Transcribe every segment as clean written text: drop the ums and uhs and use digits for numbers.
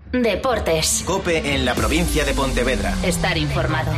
Deportes. COPE en la provincia de Pontevedra. Estar informado.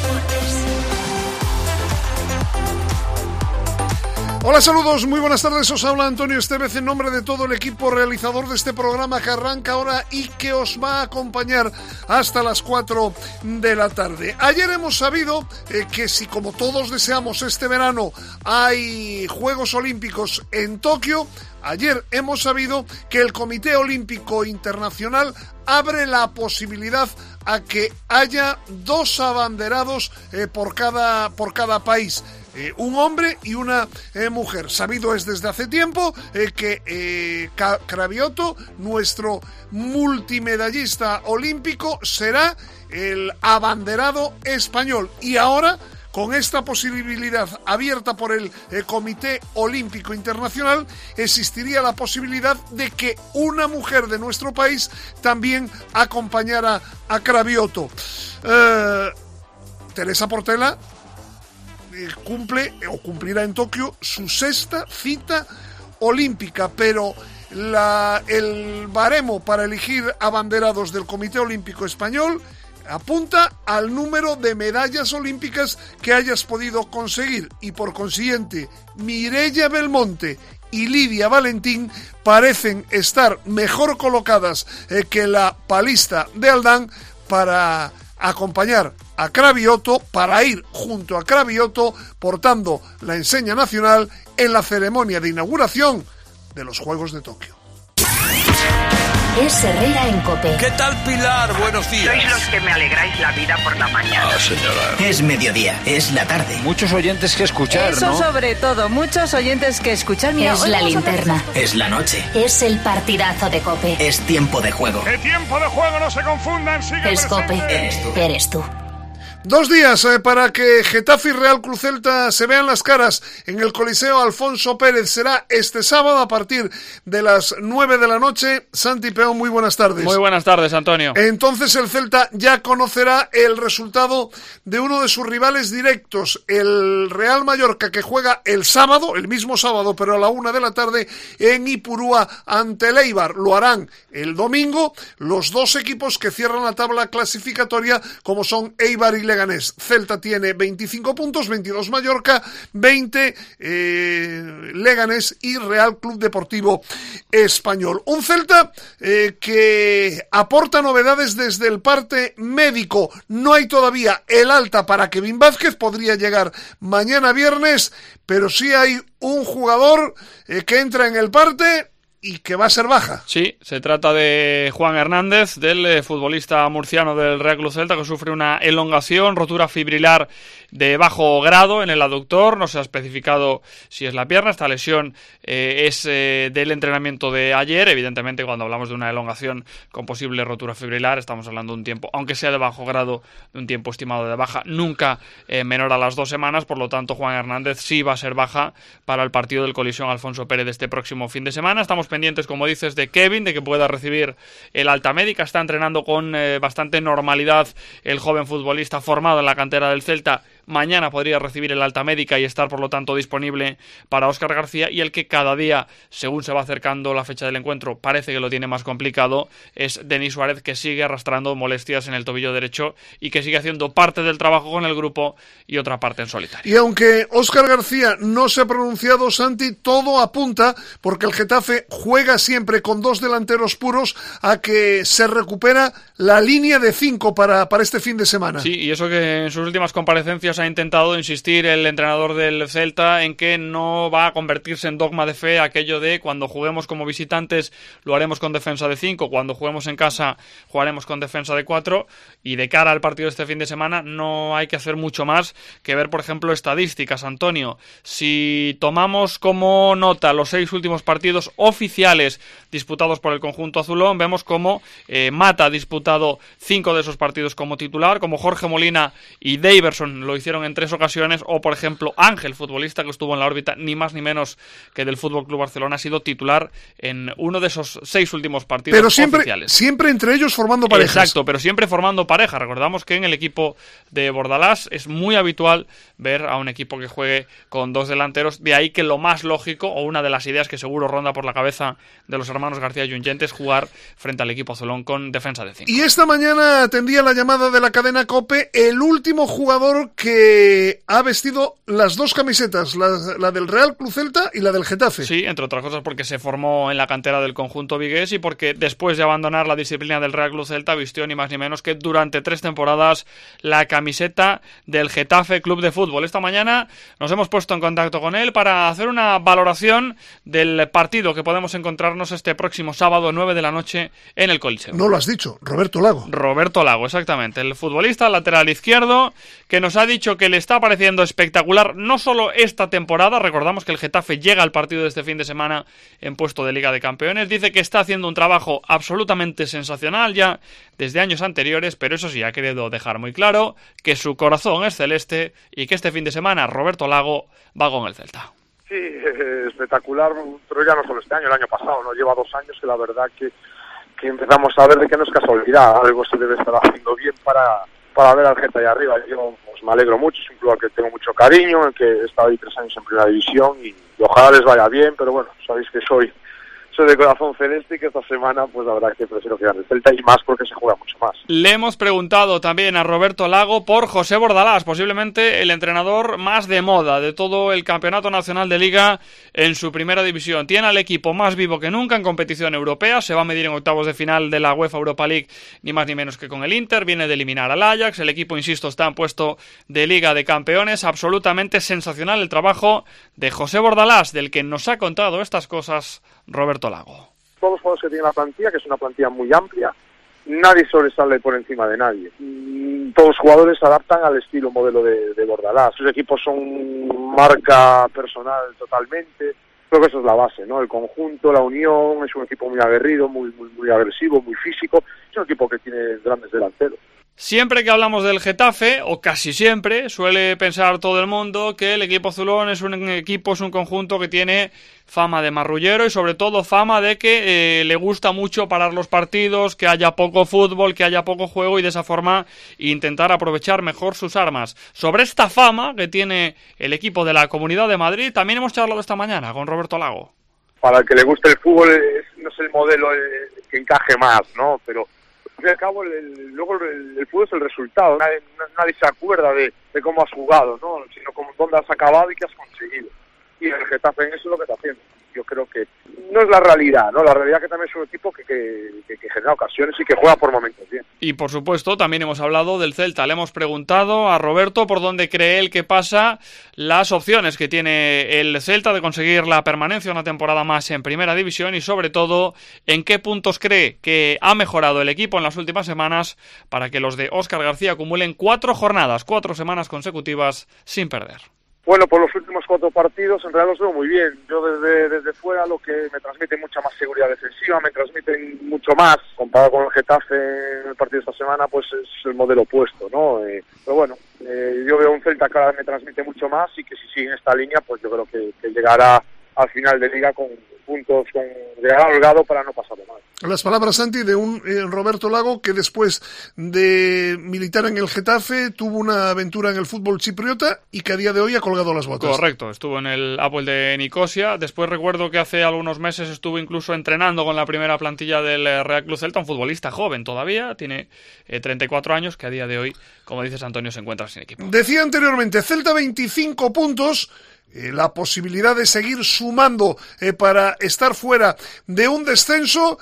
Hola, saludos, muy buenas tardes, os habla Antonio Estevez en nombre de todo el equipo realizador de este programa que arranca ahora y que os va a acompañar hasta las 4 de la tarde. Ayer hemos sabido que si, como todos deseamos, este verano hay Juegos Olímpicos en Tokio, ayer hemos sabido que el Comité Olímpico Internacional abre la posibilidad a que haya 2 abanderados por cada país. Un hombre y una mujer. Sabido es desde hace tiempo que Craviotto, nuestro multimedallista olímpico, será el abanderado español. Y ahora, con esta posibilidad abierta por el Comité Olímpico Internacional, existiría la posibilidad de que una mujer de nuestro país también acompañara a Craviotto. Teresa Portela cumplirá en Tokio su 6ª cita olímpica, pero el baremo para elegir abanderados del Comité Olímpico Español apunta al número de medallas olímpicas que hayas podido conseguir, y por consiguiente Mireia Belmonte y Lidia Valentín parecen estar mejor colocadas que la palista de Aldán para acompañar a Craviotto, para ir junto a Craviotto portando la enseña nacional en la ceremonia de inauguración de los Juegos de Tokio. Es Herrera en COPE. ¿Qué tal, Pilar? Buenos días. Sois los que me alegráis la vida por la mañana. Señora. Es mediodía, es la tarde. Muchos oyentes que escuchar, Eso, ¿no? sobre todo, muchos oyentes que escuchar. Mira, Es la linterna. Es la noche. Es el partidazo de COPE. Es tiempo de juego. ¡Qué tiempo de juego! ¡No se confundan! ¡Sigue Es COPE. presente! Eres tú. 2 días para que Getafe y Real Cruz Celta se vean las caras en el Coliseo Alfonso Pérez. Será este sábado a partir de las 9 de la noche. Santi Peón, muy buenas tardes. Muy buenas tardes, Antonio. Entonces el Celta ya conocerá el resultado de uno de sus rivales directos, el Real Mallorca, que juega el sábado, el mismo sábado, pero a la 1 de la tarde en Ipurúa ante el Eibar. Lo harán el domingo los 2 equipos que cierran la tabla clasificatoria, como son Eibar y Leganés. Celta tiene 25 puntos, 22 Mallorca, 20 Leganés y Real Club Deportivo Español. Un Celta que aporta novedades desde el parte médico. No hay todavía el alta para Kevin Vázquez, podría llegar mañana viernes, pero sí hay un jugador que entra en el parte y que va a ser baja. Sí, se trata de Juan Hernández, del futbolista murciano del Real Club Celta, que sufre una elongación, rotura fibrilar de bajo grado en el aductor. No se ha especificado si es la pierna. Esta lesión es del entrenamiento de ayer. Evidentemente, cuando hablamos de una elongación con posible rotura fibrilar, estamos hablando de un tiempo, aunque sea de bajo grado, de un tiempo estimado de baja, nunca menor a las 2 semanas. Por lo tanto, Juan Hernández sí va a ser baja para el partido del Colisión Alfonso Pérez de este próximo fin de semana. Estamos pendientes, como dices, de Kevin, de que pueda recibir el alta médica. Está entrenando con bastante normalidad el joven futbolista formado en la cantera del Celta. Mañana podría recibir el alta médica y estar, por lo tanto, disponible para Óscar García. Y el que cada día, según se va acercando la fecha del encuentro, parece que lo tiene más complicado, es Denis Suárez, que sigue arrastrando molestias en el tobillo derecho y que sigue haciendo parte del trabajo con el grupo y otra parte en solitario. Y aunque Óscar García no se ha pronunciado, Santi, todo apunta, porque el Getafe juega siempre con 2 delanteros puros, a que se recupera la línea de 5 para este fin de semana. Sí, y eso que en sus últimas comparecencias ha intentado insistir el entrenador del Celta en que no va a convertirse en dogma de fe aquello de cuando juguemos como visitantes lo haremos con defensa de 5, cuando juguemos en casa jugaremos con defensa de 4, y de cara al partido de este fin de semana no hay que hacer mucho más que ver, por ejemplo, estadísticas, Antonio. Si tomamos como nota los 6 últimos partidos oficiales disputados por el conjunto azulón, vemos como Mata ha disputado 5 de esos partidos como titular, como Jorge Molina y Daverson lo hicieron en 3 ocasiones, o por ejemplo Ángel, futbolista que estuvo en la órbita ni más ni menos que del Fútbol Club Barcelona, ha sido titular en uno de esos 6 últimos partidos oficiales. Siempre entre ellos formando parejas. Exacto, pero siempre formando pareja. Recordamos que en el equipo de Bordalás es muy habitual ver a un equipo que juegue con 2 delanteros, de ahí que lo más lógico, o una de las ideas que seguro ronda por la cabeza de los hermanos García Junyent, es jugar frente al equipo azulón con defensa de 5. Y esta mañana atendía la llamada de la cadena COPE el último jugador que ha vestido las 2 camisetas, la del Real Club Celta y la del Getafe. Sí, entre otras cosas porque se formó en la cantera del conjunto vigués y porque después de abandonar la disciplina del Real Club Celta vistió ni más ni menos que durante 3 temporadas la camiseta del Getafe Club de Fútbol. Esta mañana nos hemos puesto en contacto con él para hacer una valoración del partido que podemos encontrarnos este próximo sábado 9 de la noche en el Coliseo. No lo has dicho, Roberto Lago. Roberto Lago, exactamente, el futbolista lateral izquierdo que nos ha dicho que le está pareciendo espectacular no solo esta temporada, recordamos que el Getafe llega al partido de este fin de semana en puesto de Liga de Campeones, dice que está haciendo un trabajo absolutamente sensacional ya desde años anteriores, pero eso sí, ha querido dejar muy claro que su corazón es celeste y que este fin de semana Roberto Lago va con el Celta. Sí, espectacular, pero ya no solo este año, el año pasado, ¿no? Lleva 2 años que la verdad que empezamos a ver de que no es casualidad, algo se debe estar haciendo bien para ver al Geta ahí arriba. Yo pues, me alegro mucho, es un club al que tengo mucho cariño, en el que he estado ahí 3 años en primera división y ojalá les vaya bien, pero bueno, sabéis que soy de corazón celeste y que esta semana pues la verdad que prefiero que gane el Celta y más porque se juega mucho más. Le hemos preguntado también a Roberto Lago por José Bordalás, posiblemente el entrenador más de moda de todo el Campeonato Nacional de Liga en su primera división. Tiene al equipo más vivo que nunca en competición europea, se va a medir en octavos de final de la UEFA Europa League ni más ni menos que con el Inter, viene de eliminar al Ajax, el equipo, insisto, está en puesto de Liga de Campeones, absolutamente sensacional el trabajo de José Bordalás, del que nos ha contado estas cosas Roberto Lago. Todos los jugadores que tiene la plantilla, que es una plantilla muy amplia, nadie sobresale por encima de nadie. Todos los jugadores se adaptan al estilo modelo de Bordalás. Sus equipos son marca personal totalmente. Creo que eso es la base, ¿no? El conjunto, la unión, es un equipo muy aguerrido, muy agresivo, muy físico. Es un equipo que tiene grandes delanteros. Siempre que hablamos del Getafe, o casi siempre, suele pensar todo el mundo que el equipo azulón es un conjunto que tiene fama de marrullero y sobre todo fama de que le gusta mucho parar los partidos, que haya poco fútbol, que haya poco juego y de esa forma intentar aprovechar mejor sus armas. Sobre esta fama que tiene el equipo de la Comunidad de Madrid también hemos charlado esta mañana con Roberto Lago. Para el que le guste el fútbol no es el modelo que encaje más, ¿no? Pero al fin y al cabo, luego el fútbol es el resultado. Nadie se acuerda de cómo has jugado, ¿no? Sino como dónde has acabado y qué has conseguido. Y el Getafe en eso es lo que está haciendo. Yo creo que no es la realidad, ¿no? La realidad es que también es un equipo que genera ocasiones y que juega por momentos bien. Y por supuesto, también hemos hablado del Celta. Le hemos preguntado a Roberto por dónde cree él que pasa las opciones que tiene el Celta de conseguir la permanencia una temporada más en Primera División y sobre todo en qué puntos cree que ha mejorado el equipo en las últimas semanas para que los de Óscar García acumulen 4 semanas consecutivas sin perder. Bueno, por los últimos 4 partidos en realidad los veo muy bien. Yo desde fuera lo que me transmite mucha más seguridad defensiva, me transmiten mucho más. Comparado con el Getafe en el partido de esta semana, pues es el modelo opuesto, ¿no? Pero bueno, yo veo un Celta que ahora me transmite mucho más y que si sigue en esta línea, pues yo creo que llegará al final de Liga con puntos, llegará holgado para no pasarlo mal. Las palabras, Santi, de un Roberto Lago que después de militar en el Getafe tuvo una aventura en el fútbol chipriota y que a día de hoy ha colgado las botas. Correcto, estuvo en el Apple de Nicosia. Después recuerdo que hace algunos meses estuvo incluso entrenando con la primera plantilla del Real Club Celta, un futbolista joven todavía, tiene 34 años, que a día de hoy, como dices Antonio, se encuentra sin equipo. Decía anteriormente, Celta 25 puntos... la posibilidad de seguir sumando para estar fuera de un descenso.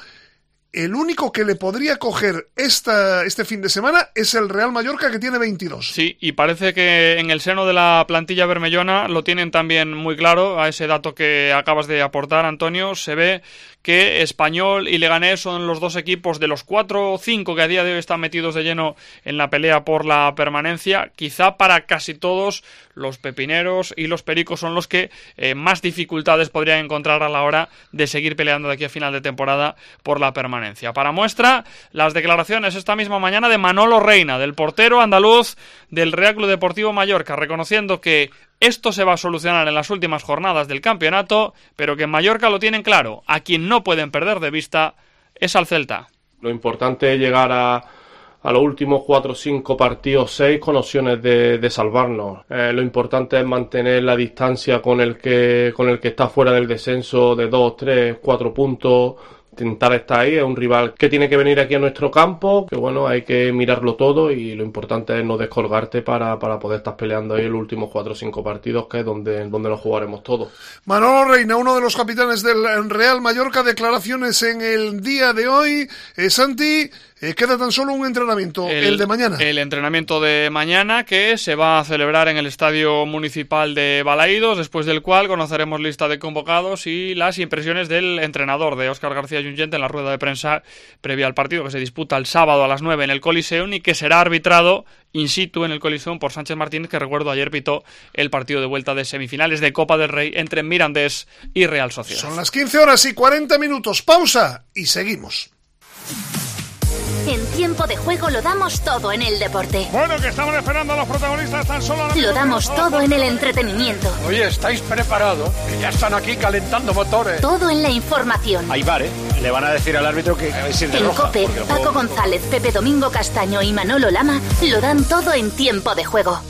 El único que le podría coger este fin de semana es el Real Mallorca, que tiene 22. Sí, y parece que en el seno de la plantilla bermellona lo tienen también muy claro. A ese dato que acabas de aportar, Antonio, se ve que Español y Leganés son los dos equipos de los 4 o 5 que a día de hoy están metidos de lleno en la pelea por la permanencia. Quizá para casi todos los pepineros y los pericos son los que más dificultades podrían encontrar a la hora de seguir peleando de aquí a final de temporada por la permanencia. Para muestra, las declaraciones esta misma mañana de Manolo Reina, del portero andaluz del Real Club Deportivo Mallorca, reconociendo que esto se va a solucionar en las últimas jornadas del campeonato, pero que en Mallorca lo tienen claro. A quien no pueden perder de vista es al Celta. Lo importante es llegar a los últimos 4 o 5 partidos, 6 con opciones de salvarnos. Lo importante es mantener la distancia con el que está fuera del descenso de 2, 3, 4 puntos. Intentar estar ahí. Es un rival que tiene que venir aquí a nuestro campo, que bueno, hay que mirarlo todo y lo importante es no descolgarte para poder estar peleando ahí en los últimos 4 o 5 partidos, que es donde nos jugaremos todos. Manolo Reina, uno de los capitanes del Real Mallorca, declaraciones en el día de hoy. Santi, queda tan solo un entrenamiento, el de mañana. El entrenamiento de mañana, que se va a celebrar en el Estadio Municipal de Balaídos, después del cual conoceremos lista de convocados y las impresiones del entrenador, de Óscar García Junyent, en la rueda de prensa previa al partido que se disputa el sábado a las 9 en el Coliseum y que será arbitrado in situ en el Coliseum por Sánchez Martínez, que recuerdo ayer pitó el partido de vuelta de semifinales de Copa del Rey entre Mirandés y Real Sociedad. Son las 15:40, pausa y seguimos. En tiempo de juego lo damos todo en el deporte. Bueno, que estamos esperando a los protagonistas tan solo. Lo damos todo en el entretenimiento. Oye, ¿estáis preparados? Que ya están aquí calentando motores. Todo en la información. Hay VAR, ¿eh? Le van a decir al árbitro que es ir de en roja. COPE, Paco González, Pepe Domingo Castaño y Manolo Lama lo dan todo en tiempo de juego.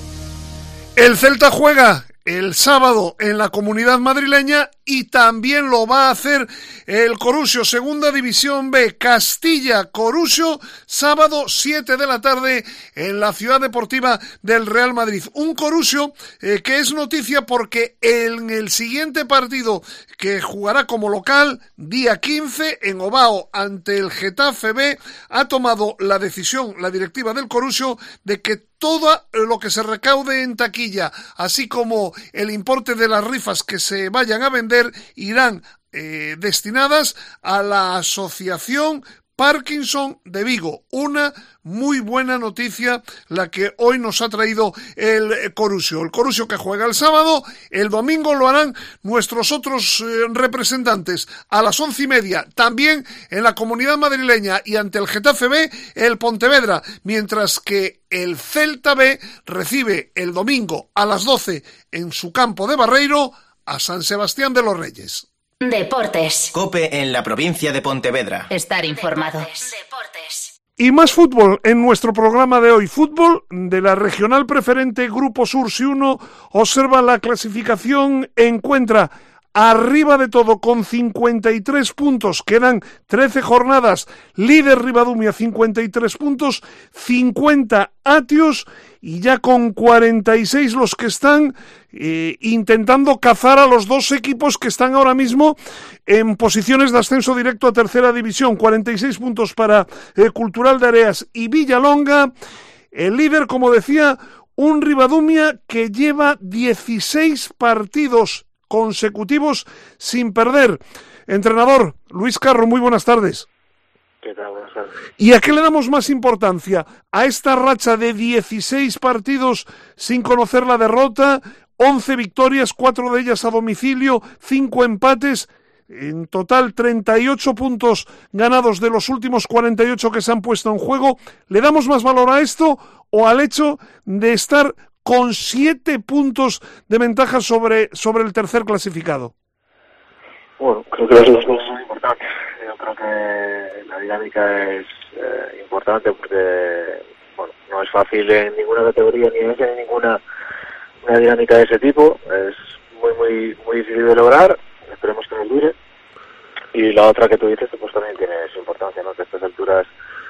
El Celta juega el sábado en la Comunidad Madrileña y también lo va a hacer el Corusio, Segunda División B, Castilla-Corusio, sábado 7 de la tarde en la Ciudad Deportiva del Real Madrid. Un Corusio que es noticia porque en el siguiente partido que jugará como local, día 15, en Ovao ante el Getafe B, ha tomado la decisión la directiva del Corusio de que todo lo que se recaude en taquilla, así como el importe de las rifas que se vayan a vender, irán destinadas a la Asociación Parkinson de Vigo. Una muy buena noticia la que hoy nos ha traído el Corusio. El Corusio que juega el sábado, el domingo lo harán nuestros otros representantes a las 11:30, también en la Comunidad Madrileña y ante el Getafe B, el Pontevedra, mientras que el Celta B recibe el domingo a las 12 en su campo de Barreiro a San Sebastián de los Reyes. Deportes. COPE en la provincia de Pontevedra. Estar informado. Deportes. Y más fútbol en nuestro programa de hoy. Fútbol de la regional preferente Grupo Sur. Si uno observa la clasificación, encuentra arriba de todo con 53 puntos. Quedan 13 jornadas. Líder Ribadumia, 53 puntos. 50 Atios. Y ya con 46 los que están intentando cazar a los dos equipos que están ahora mismo en posiciones de ascenso directo a tercera división. 46 puntos para Cultural de Areas y Villalonga. El líder, como decía, un Ribadumia que lleva 16 partidos consecutivos sin perder. Entrenador Luis Carro, muy buenas tardes. ¿Qué tal? Buenas tardes. ¿Y a qué le damos más importancia? ¿A esta racha de 16 partidos sin conocer la derrota? 11 victorias, 4 de ellas a domicilio, 5 empates, en total 38 puntos ganados de los últimos 48 que se han puesto en juego. ¿Le damos más valor a esto o al hecho de estar con 7 puntos de ventaja sobre el tercer clasificado? Bueno, creo que las dos cosas son importantes. Yo creo que la dinámica es importante porque bueno, no es fácil en ninguna categoría ni en ninguna una dinámica de ese tipo. Es muy difícil de lograr. Esperemos que nos dure. Y la otra que tú dices, pues también tiene su importancia, ¿no? Que a estas alturas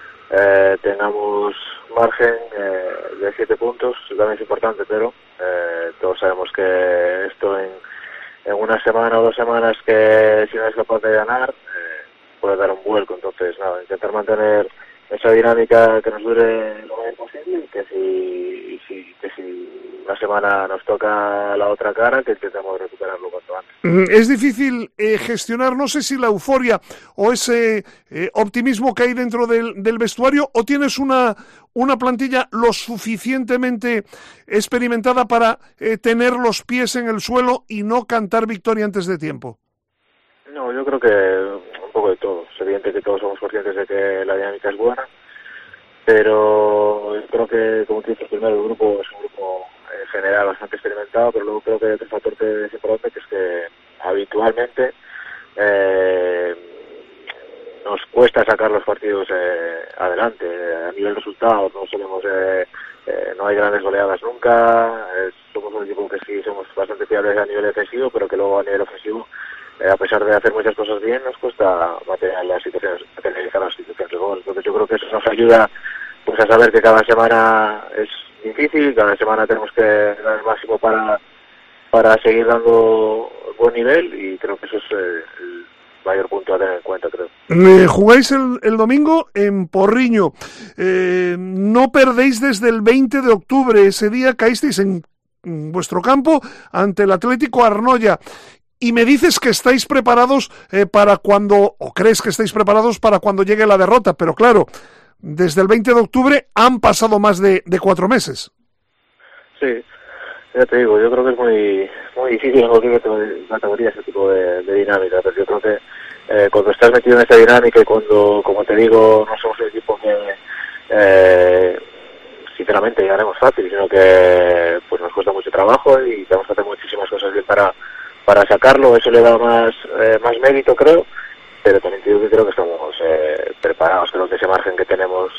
tengamos margen de 7 puntos, también es importante, pero todos sabemos que esto en una semana o 2 semanas que si no es capaz de ganar puede dar un vuelco. Entonces nada, intentar mantener esa dinámica que nos dure lo más posible, y que si una semana nos toca la otra cara, que intentemos recuperarlo cuanto antes. Es difícil gestionar, no sé si la euforia o ese optimismo que hay dentro del vestuario, o tienes una plantilla lo suficientemente experimentada para tener los pies en el suelo y no cantar victoria antes de tiempo. No, yo creo que un poco de todo. Es evidente que todos somos conscientes de que la dinámica es buena, pero yo creo que, como te dices, primero el grupo es un grupo en general bastante experimentado, pero luego creo que hay otro factor que es importante, que es que habitualmente nos cuesta sacar los partidos adelante. A nivel resultados no hay grandes goleadas nunca, somos un equipo que sí somos bastante fiables a nivel defensivo, pero que luego a nivel ofensivo, a pesar de hacer muchas cosas bien, nos cuesta materializar las situaciones de gol. Entonces yo creo que eso nos ayuda pues a saber que cada semana es difícil, cada semana tenemos que dar el máximo para seguir dando buen nivel, y creo que eso es el mayor punto a tener en cuenta, creo. Jugáis el domingo en Porriño, no perdéis desde el 20 de octubre, ese día caísteis en vuestro campo ante el Atlético Arnoia. Y me dices que estáis preparados para cuando, o crees que estáis preparados para cuando llegue la derrota, pero claro, desde el 20 de octubre han pasado más de 4 meses. Sí, ya te digo, yo creo que es muy difícil en cualquier categoría ese tipo de dinámica, pero yo creo que cuando estás metido en esa dinámica y cuando, como te digo, no somos un equipo que sinceramente llegaremos fácil, sino que pues nos cuesta mucho trabajo y tenemos que hacer muchísimas cosas bien para sacarlo. Eso le da más mérito, creo, pero también te digo que creo que estamos preparados. Creo que ese margen que tenemos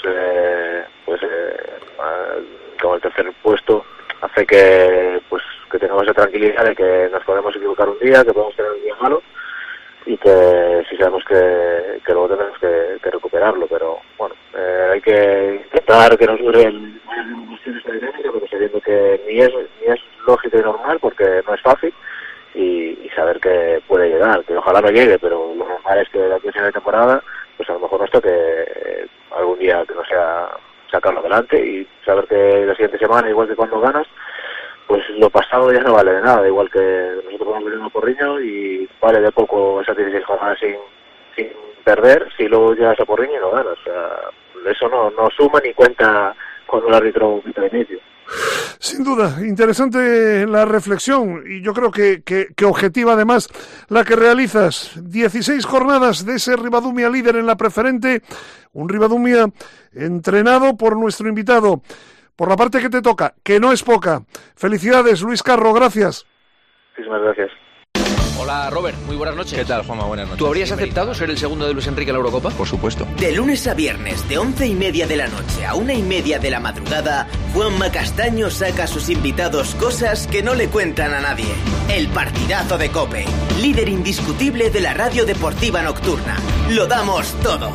como el tercer puesto hace que tengamos esa tranquilidad de que nos podemos equivocar un día, que podemos tener un día malo, y que sí sabemos que luego tenemos que recuperarlo. Pero bueno, hay que intentar que nos dure el mayor tiempo esta dinámica, pero sabiendo que ni es lógico y normal, porque no es fácil, y saber que puede llegar, que ojalá no llegue, pero lo normal es que de aquí a final de temporada pues a lo mejor nos toque algún día que no sea sacarlo adelante, y saber que la siguiente semana, igual que cuando ganas, pues lo pasado ya no vale de nada, igual que nosotros vamos venir a Porriño y vale de poco esas 16 jornadas sin perder si luego llegas a Porriño y no ganas. O sea, eso no suma ni cuenta cuando el árbitro quita de inicio. Sin duda, interesante la reflexión, y yo creo que objetiva además la que realizas. 16 jornadas de ese Ribadumia líder en la preferente, un Ribadumia entrenado por nuestro invitado, por la parte que te toca, que no es poca. Felicidades, Luis Carro, gracias. Muchísimas gracias. Hola, Robert, muy buenas noches. ¿Qué tal, Juanma? Buenas noches. ¿Tú habrías aceptado ser el segundo de Luis Enrique en la Eurocopa? Por supuesto. De lunes a viernes, de 11:30 de la noche a 1:30 de la madrugada, Juanma Castaño saca a sus invitados cosas que no le cuentan a nadie. El partidazo de COPE, líder indiscutible de la radio deportiva nocturna. Lo damos todo.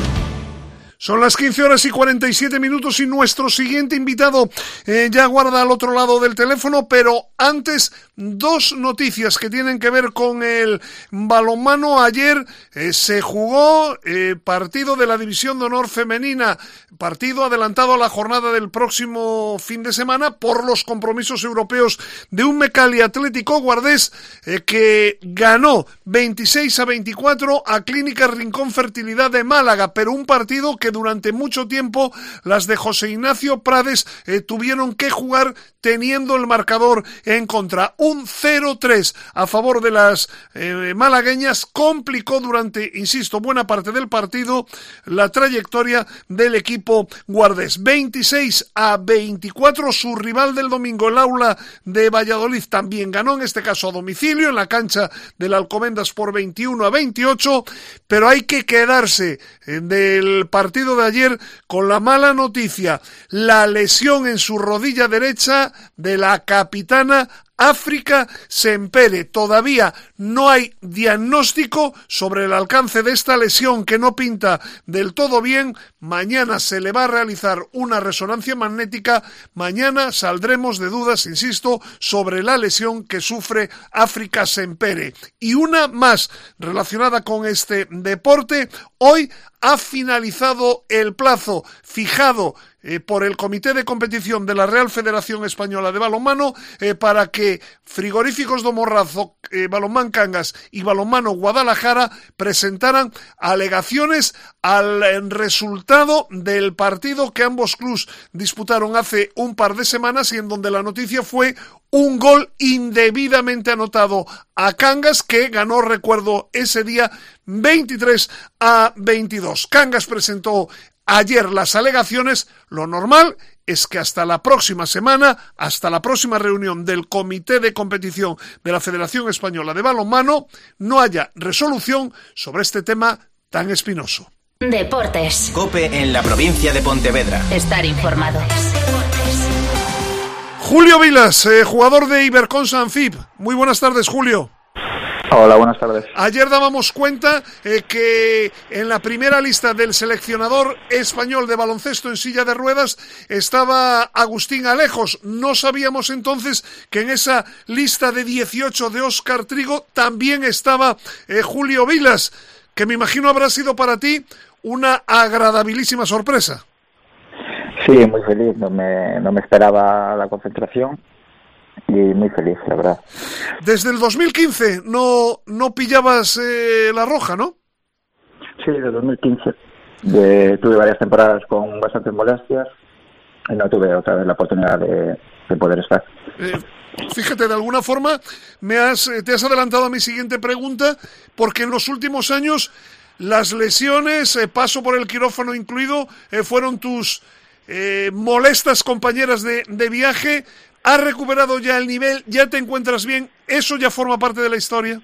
Son las 15:47 y nuestro siguiente invitado ya guarda al otro lado del teléfono, pero antes 2 noticias que tienen que ver con el balonmano. Ayer se jugó partido de la División de Honor femenina, partido adelantado a la jornada del próximo fin de semana por los compromisos europeos de un Mecali Atlético Guardés que ganó 26-24 a Clínica Rincón Fertilidad de Málaga, pero un partido que durante mucho tiempo las de José Ignacio Prades tuvieron que jugar teniendo el marcador en contra. Un 0-3 a favor de las malagueñas complicó durante, insisto, buena parte del partido la trayectoria del equipo guardés. 26-24, su rival del domingo, el Aula de Valladolid, también ganó, en este caso a domicilio, en la cancha del Alcobendas por 21-28, pero hay que quedarse del partido de ayer con la mala noticia, la lesión en su rodilla derecha de la capitana África Sempere. Todavía no hay diagnóstico sobre el alcance de esta lesión que no pinta del todo bien. Mañana se le va a realizar una resonancia magnética. Mañana saldremos de dudas, insisto, sobre la lesión que sufre África Sempere. Y una más relacionada con este deporte. Hoy ha finalizado el plazo fijado por el Comité de Competición de la Real Federación Española de Balonmano para que Frigoríficos do Morrazo, Balonmán Cangas y Balonmano Guadalajara presentaran alegaciones al resultado del partido que ambos clubes disputaron hace un par de semanas y en donde la noticia fue un gol indebidamente anotado a Cangas, que ganó, recuerdo, ese día 23-22. Cangas presentó ayer las alegaciones. Lo normal es que hasta la próxima semana, hasta la próxima reunión del Comité de Competición de la Federación Española de Balonmano, no haya resolución sobre este tema tan espinoso. Deportes. COPE en la provincia de Pontevedra. Estar informado. Julio Vilas, jugador de Iberconsa Anfib. Muy buenas tardes, Julio. Hola, buenas tardes. Ayer dábamos cuenta que en la primera lista del seleccionador español de baloncesto en silla de ruedas estaba Agustín Alejos. No sabíamos entonces que en esa lista de 18 de Óscar Trigo también estaba Julio Vilas, que me imagino habrá sido para ti una agradabilísima sorpresa. Sí, muy feliz. No me esperaba la concentración. Y muy feliz, la verdad. Desde el 2015 no pillabas la roja, ¿no? Sí, desde 2015. Tuve varias temporadas con bastantes molestias y no tuve otra vez la oportunidad de poder estar. Fíjate, de alguna forma te has adelantado a mi siguiente pregunta, porque en los últimos años las lesiones, paso por el quirófano incluido, fueron tus molestas compañeras de viaje. ¿Has recuperado ya el nivel? ¿Ya te encuentras bien? ¿Eso ya forma parte de la historia?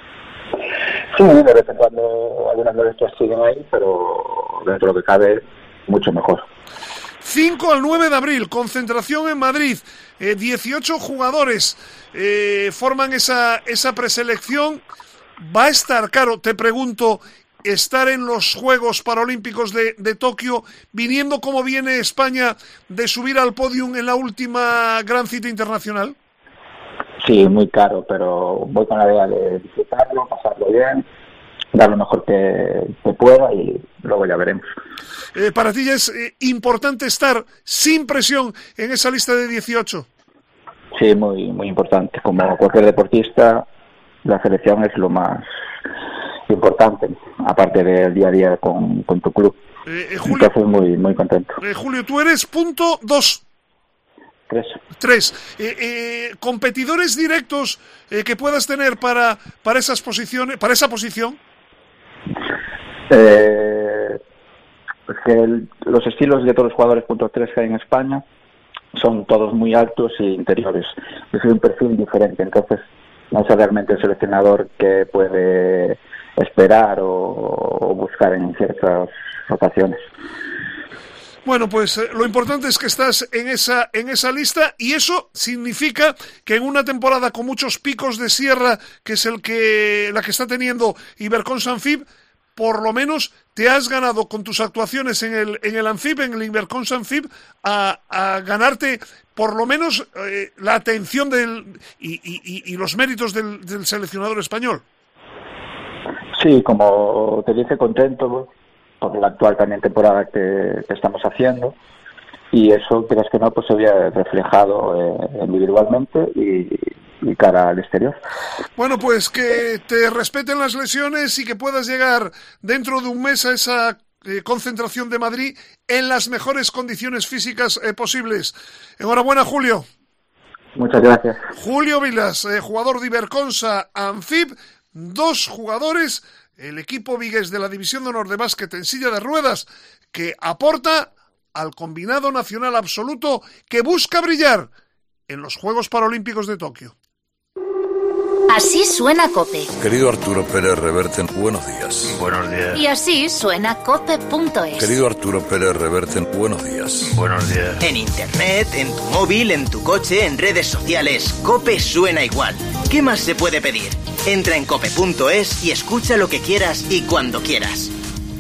Sí, de vez en cuando algunas molestias siguen ahí, pero dentro de lo que cabe, mucho mejor. 5 al 9 de abril, concentración en Madrid. 18 jugadores forman esa preselección. Va a estar caro, te pregunto, estar en los Juegos Paralímpicos de Tokio, viniendo como viene España de subir al podium en la última gran cita internacional. Sí, muy caro, pero voy con la idea de disfrutarlo, pasarlo bien, dar lo mejor que pueda y luego ya veremos. Para ti ya es importante estar sin presión en esa lista de 18. Sí, muy, muy importante. Como cualquier deportista, la selección es lo más importante, aparte del día a día con tu club. Julio, entonces muy, muy contento. Julio, tú eres punto 2. 3. Competidores directos que puedas tener para esas posiciones, para esa posición. Es que los estilos de todos los jugadores punto 3 que hay en España son todos muy altos y interiores. Yo soy un perfil diferente, entonces no sé realmente el seleccionador que puede esperar o buscar en ciertas ocasiones. Bueno, pues lo importante es que estás en esa lista, y eso significa que en una temporada con muchos picos de sierra, que es la que está teniendo Iberconsa Anfib, por lo menos te has ganado con tus actuaciones en el Anfib, en el Iberconsa Anfib, a ganarte por lo menos la atención y los méritos del seleccionador español. Sí, como te dije, contento por la actual también temporada que estamos haciendo, y eso, creas que no, pues se había reflejado individualmente y cara al exterior. Bueno, pues que te respeten las lesiones y que puedas llegar dentro de un mes a esa concentración de Madrid en las mejores condiciones físicas posibles. Enhorabuena, Julio. Muchas gracias. Julio Vilas, jugador de Iberconsa Anfib, 2 jugadores, el equipo vigués de la División de Honor de Básquet en silla de ruedas, que aporta al combinado nacional absoluto que busca brillar en los Juegos Paralímpicos de Tokio. Así suena COPE. Querido Arturo Pérez Reverte, buenos días. Buenos días. Y así suena COPE.es. Querido Arturo Pérez Reverte, buenos días. Buenos días. En internet, en tu móvil, en tu coche, en redes sociales, COPE suena igual. ¿Qué más se puede pedir? Entra en cope.es y escucha lo que quieras y cuando quieras.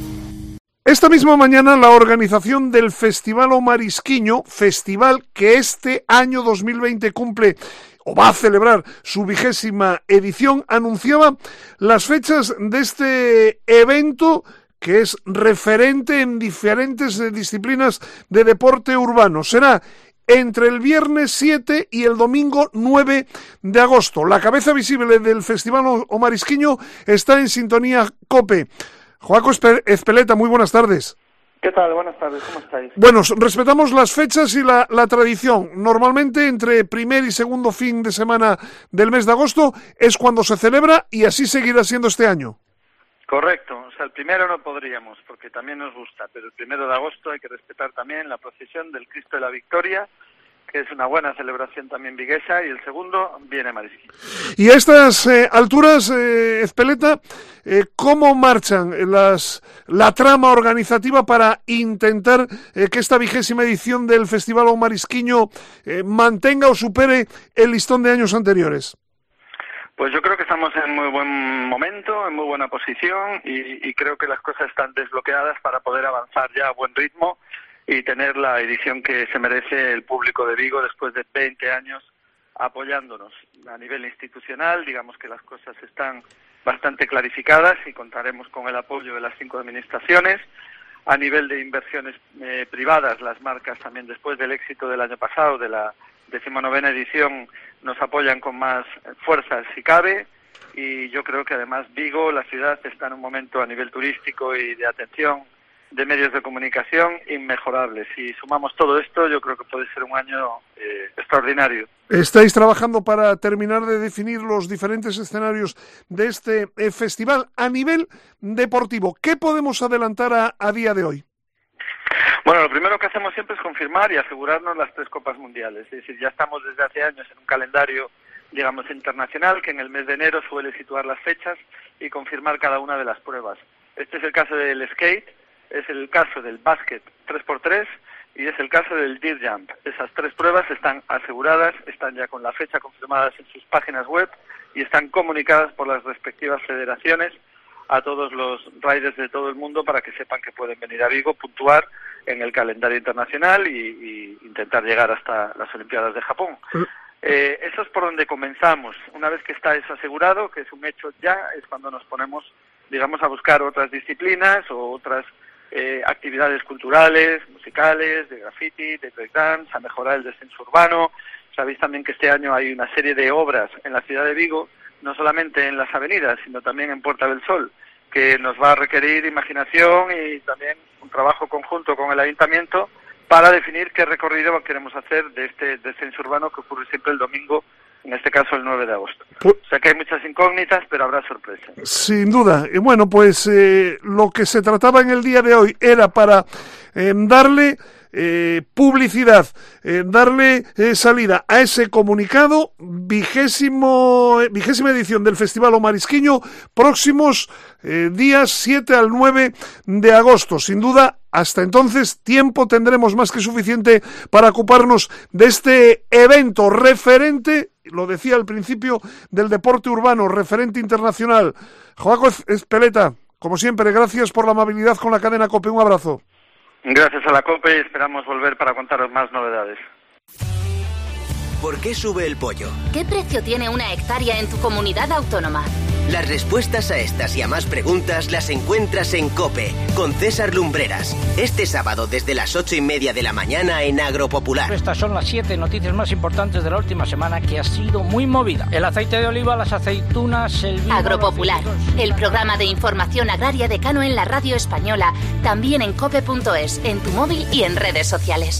Esta misma mañana la organización del Festival O Marisquiño, festival que este año 2020 cumple o va a celebrar su 20ª edición, anunciaba las fechas de este evento que es referente en diferentes disciplinas de deporte urbano. Será entre el viernes 7 y el domingo 9 de agosto. La cabeza visible del Festival O Marisquiño está en sintonía COPE. Joaco Ezpeleta, muy buenas tardes. ¿Qué tal? Buenas tardes, ¿cómo estáis? Bueno, respetamos las fechas y la tradición. Normalmente entre primer y segundo fin de semana del mes de agosto es cuando se celebra y así seguirá siendo este año. Correcto, o sea, el primero no podríamos porque también nos gusta, pero el 1 de agosto hay que respetar también la procesión del Cristo de la Victoria, que es una buena celebración también viguesa, y el segundo viene Marisquiño. Y a estas alturas, Ezpeleta, ¿cómo marchan la trama organizativa para intentar que esta 20ª edición del Festival O Marisquiño mantenga o supere el listón de años anteriores? Pues yo creo que estamos en muy buen momento, en muy buena posición, y creo que las cosas están desbloqueadas para poder avanzar ya a buen ritmo y tener la edición que se merece el público de Vigo después de 20 años apoyándonos. A nivel institucional, digamos que las cosas están bastante clarificadas y contaremos con el apoyo de las 5 administraciones. A nivel de inversiones privadas, las marcas también, después del éxito del año pasado, de la 19ª edición, nos apoyan con más fuerzas si cabe, y yo creo que además Vigo, la ciudad, está en un momento a nivel turístico y de atención de medios de comunicación inmejorables. Si sumamos todo esto, yo creo que puede ser un año extraordinario. ¿Estáis trabajando para terminar de definir los diferentes escenarios de este festival a nivel deportivo? ¿Qué podemos adelantar a día de hoy? Bueno, lo primero que hacemos siempre es confirmar y asegurarnos las 3 Copas Mundiales. Es decir, ya estamos desde hace años en un calendario, digamos, internacional, que en el mes de enero suele situar las fechas y confirmar cada una de las pruebas. Este es el caso del skate, es el caso del básquet 3x3 y es el caso del dirt jump. Esas 3 pruebas están aseguradas, están ya con la fecha confirmadas en sus páginas web y están comunicadas por las respectivas federaciones a todos los riders de todo el mundo para que sepan que pueden venir a Vigo, puntuar en el calendario internacional y intentar llegar hasta las Olimpiadas de Japón. Eso es por donde comenzamos. Una vez que está eso asegurado, que es un hecho ya, es cuando nos ponemos, digamos, a buscar otras disciplinas o otras actividades culturales, musicales, de graffiti, de breakdance, a mejorar el descenso urbano. Sabéis también que este año hay una serie de obras en la ciudad de Vigo, no solamente en las avenidas, sino también en Puerta del Sol, que nos va a requerir imaginación y también un trabajo conjunto con el ayuntamiento para definir qué recorrido queremos hacer de este descenso urbano que ocurre siempre el domingo, en este caso el 9 de agosto. O sea que hay muchas incógnitas, pero habrá sorpresas. Sin duda. Y bueno, pues lo que se trataba en el día de hoy era para darle publicidad, darle salida a ese comunicado, 20ª edición del Festival O Marisquiño, próximos días 7 al 9 de agosto. Sin duda, hasta entonces, tiempo tendremos más que suficiente para ocuparnos de este evento referente, lo decía al principio, del deporte urbano, referente internacional. Joaco Ezpeleta, como siempre, gracias por la amabilidad con la cadena COPE. Un abrazo. Gracias a la COPE y esperamos volver para contaros más novedades. ¿Por qué sube el pollo? ¿Qué precio tiene una hectárea en tu comunidad autónoma? Las respuestas a estas y a más preguntas las encuentras en COPE, con César Lumbreras. Este sábado desde las 8:30 de la mañana en Agropopular. Estas son las 7 noticias más importantes de la última semana, que ha sido muy movida. El aceite de oliva, las aceitunas, el vino... Agropopular, el programa de información agraria de Cano en la radio española, también en cope.es, en tu móvil y en redes sociales.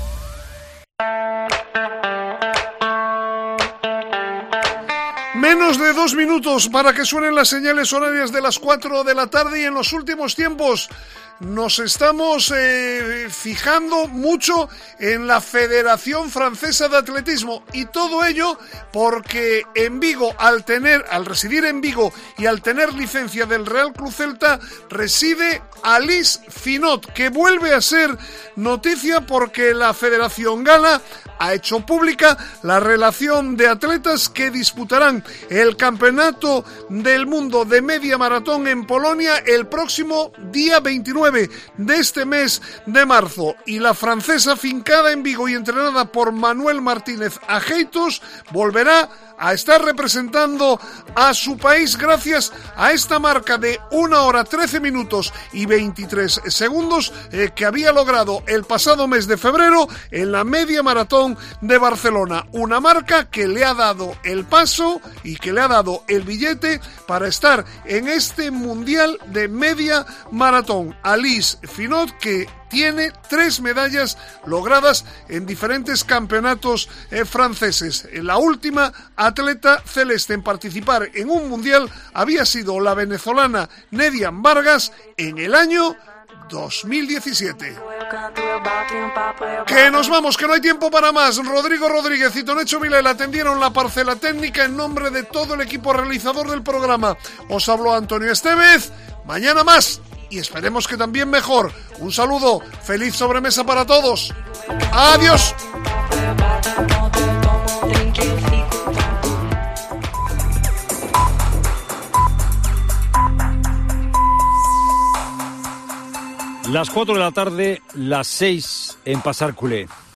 Menos de 2 minutos para que suenen las señales horarias de las 4 de la tarde y en los últimos tiempos nos estamos fijando mucho en la Federación Francesa de Atletismo, y todo ello porque en Vigo, al residir en Vigo y al tener licencia del Real Club Celta, reside Alice Finot, que vuelve a ser noticia porque la Federación Gala ha hecho pública la relación de atletas que disputarán el Campeonato del Mundo de Media Maratón en Polonia el próximo día 29 de este mes de marzo. Y la francesa, fincada en Vigo y entrenada por Manuel Martínez Ajeitos, volverá a estar representando a su país gracias a esta marca de 1 hora 13 minutos y 23 segundos que había logrado el pasado mes de febrero en la Media Maratón de Barcelona. Una marca que le ha dado el paso y que le ha dado el billete para estar en este Mundial de Media Maratón. Alice Finot, que tiene 3 medallas logradas en diferentes campeonatos franceses. La última atleta celeste en participar en un mundial había sido la venezolana Nedian Vargas en el año 2017. Que nos vamos, que no hay tiempo para más. Rodrigo Rodríguez y Tonecho Vilela atendieron la parcela técnica. En nombre de todo el equipo realizador del programa, os habló Antonio Estevez. Mañana más, y esperemos que también mejor. Un saludo, feliz sobremesa para todos. Adiós. Las 4 de la tarde, las 6 en Pasar Culé.